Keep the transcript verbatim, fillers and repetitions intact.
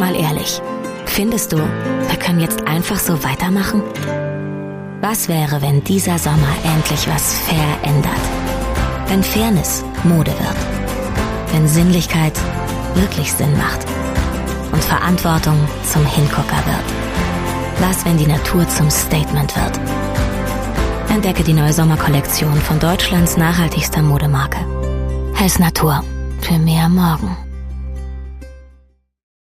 Mal ehrlich, findest du, wir können jetzt einfach so weitermachen? Was wäre, wenn dieser Sommer endlich was verändert? Wenn Fairness Mode wird? Wenn Sinnlichkeit wirklich Sinn macht? Und Verantwortung zum Hingucker wird? Was, wenn die Natur zum Statement wird? Entdecke die neue Sommerkollektion von Deutschlands nachhaltigster Modemarke. Hess Natur. Für mehr Morgen.